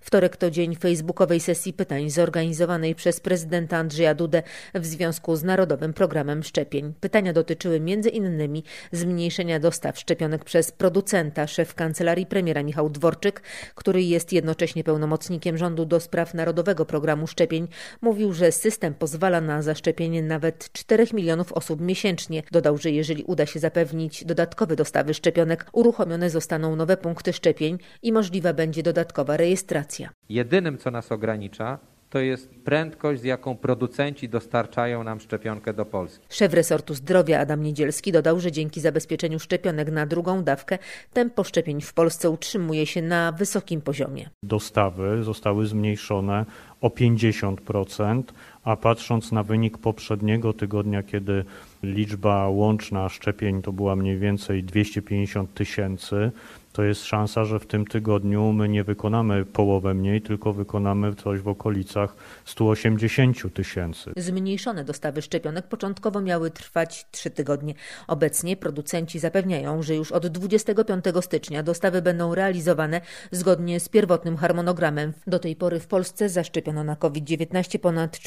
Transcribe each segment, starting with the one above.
Wtorek to dzień facebookowej sesji pytań zorganizowanej przez prezydenta Andrzeja Dudę w związku z Narodowym Programem Szczepień. Pytania dotyczyły m.in. zmniejszenia dostaw szczepionek przez producenta. Szef Kancelarii Premiera Michał Dworczyk, który jest jednocześnie pełnomocnikiem rządu do spraw Narodowego Programu Szczepień, mówił, że system pozwala na zaszczepienie nawet 4 milionów osób miesięcznie. Dodał, że jeżeli uda się zapewnić dodatkowe dostawy szczepionek, uruchomione zostaną nowe punkty szczepień i możliwa będzie dodatkowa rejestracja. Jedynym, co nas ogranicza, to jest prędkość, z jaką producenci dostarczają nam szczepionkę do Polski. Szef resortu zdrowia Adam Niedzielski dodał, że dzięki zabezpieczeniu szczepionek na drugą dawkę tempo szczepień w Polsce utrzymuje się na wysokim poziomie. Dostawy zostały zmniejszone o 50%, a patrząc na wynik poprzedniego tygodnia, kiedy liczba łączna szczepień to była mniej więcej 250 000, to jest szansa, że w tym tygodniu my nie wykonamy połowę mniej, tylko wykonamy coś w okolicach 180 000. Zmniejszone dostawy szczepionek początkowo miały trwać 3 tygodnie. Obecnie producenci zapewniają, że już od 25 stycznia dostawy będą realizowane zgodnie z pierwotnym harmonogramem. Do tej pory w Polsce zaszczepiono na COVID-19 ponad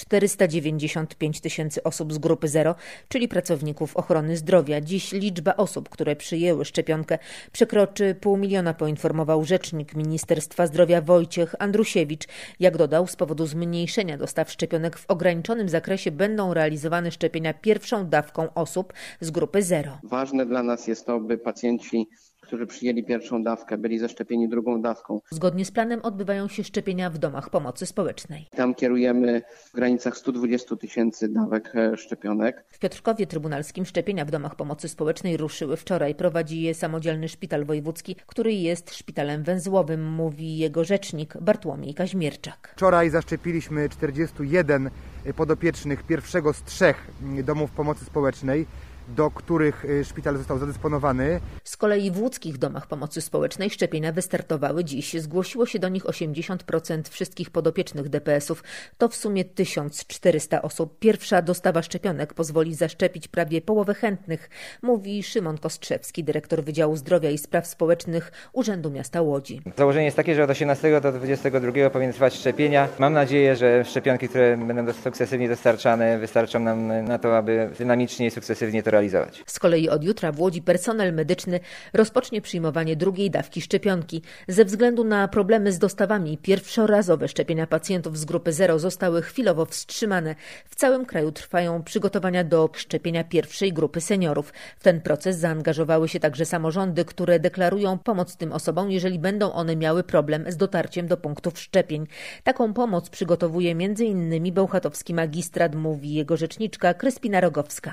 495 000 osób z grupy 0, czyli pracowników ochrony zdrowia. Dziś liczba osób, które przyjęły szczepionkę, przekroczy 500 000, poinformował rzecznik Ministerstwa Zdrowia Wojciech Andrusiewicz. Jak dodał, z powodu zmniejszenia dostaw szczepionek w ograniczonym zakresie będą realizowane szczepienia pierwszą dawką osób z grupy 0. Ważne dla nas jest to, by pacjenci, którzy przyjęli pierwszą dawkę, byli zaszczepieni drugą dawką. Zgodnie z planem odbywają się szczepienia w domach pomocy społecznej. Tam kierujemy w granicach 120 000 dawek szczepionek. W Piotrkowie Trybunalskim szczepienia w domach pomocy społecznej ruszyły wczoraj. Prowadzi je samodzielny szpital wojewódzki, który jest szpitalem węzłowym, mówi jego rzecznik Bartłomiej Kaźmierczak. Wczoraj zaszczepiliśmy 41 podopiecznych pierwszego z 3 domów pomocy społecznej, do których szpital został zadysponowany. Z kolei w łódzkich domach pomocy społecznej szczepienia wystartowały dziś. Zgłosiło się do nich 80% wszystkich podopiecznych DPS-ów. To w sumie 1400 osób. Pierwsza dostawa szczepionek pozwoli zaszczepić prawie połowę chętnych, mówi Szymon Kostrzewski, dyrektor Wydziału Zdrowia i Spraw Społecznych Urzędu Miasta Łodzi. Założenie jest takie, że od 18 do 22 powinny trwać szczepienia. Mam nadzieję, że szczepionki, które będą sukcesywnie dostarczane, wystarczą nam na to, aby dynamicznie i sukcesywnie to realizować. Z kolei od jutra w Łodzi personel medyczny rozpocznie przyjmowanie drugiej dawki szczepionki. Ze względu na problemy z dostawami pierwszorazowe szczepienia pacjentów z grupy 0 zostały chwilowo wstrzymane. W całym kraju trwają przygotowania do szczepienia pierwszej grupy seniorów. W ten proces zaangażowały się także samorządy, które deklarują pomoc tym osobom, jeżeli będą one miały problem z dotarciem do punktów szczepień. Taką pomoc przygotowuje m.in. bełchatowski magistrat, mówi jego rzeczniczka Kryspina Rogowska.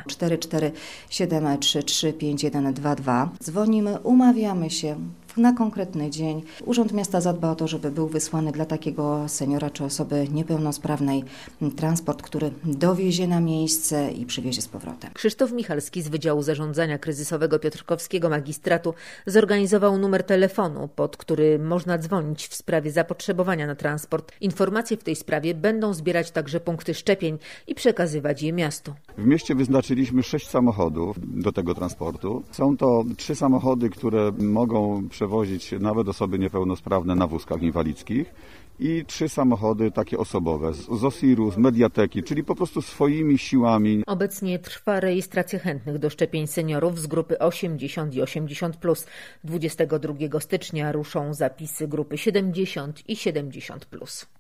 7335122. Dzwonimy, umawiamy się na konkretny dzień. Urząd Miasta zadba o to, żeby był wysłany dla takiego seniora czy osoby niepełnosprawnej transport, który dowiezie na miejsce i przywiezie z powrotem. Krzysztof Michalski z Wydziału Zarządzania Kryzysowego Piotrkowskiego Magistratu zorganizował numer telefonu, pod który można dzwonić w sprawie zapotrzebowania na transport. Informacje w tej sprawie będą zbierać także punkty szczepień i przekazywać je miastu. W mieście wyznaczyliśmy 6 samochodów do tego transportu. Są to 3 samochody, które mogą przewozić nawet osoby niepełnosprawne na wózkach inwalidzkich i 3 samochody takie osobowe z OSIR-u, z Mediateki, czyli po prostu swoimi siłami. Obecnie trwa rejestracja chętnych do szczepień seniorów z grupy 80 i 80+. 22 stycznia ruszą zapisy grupy 70 i 70+.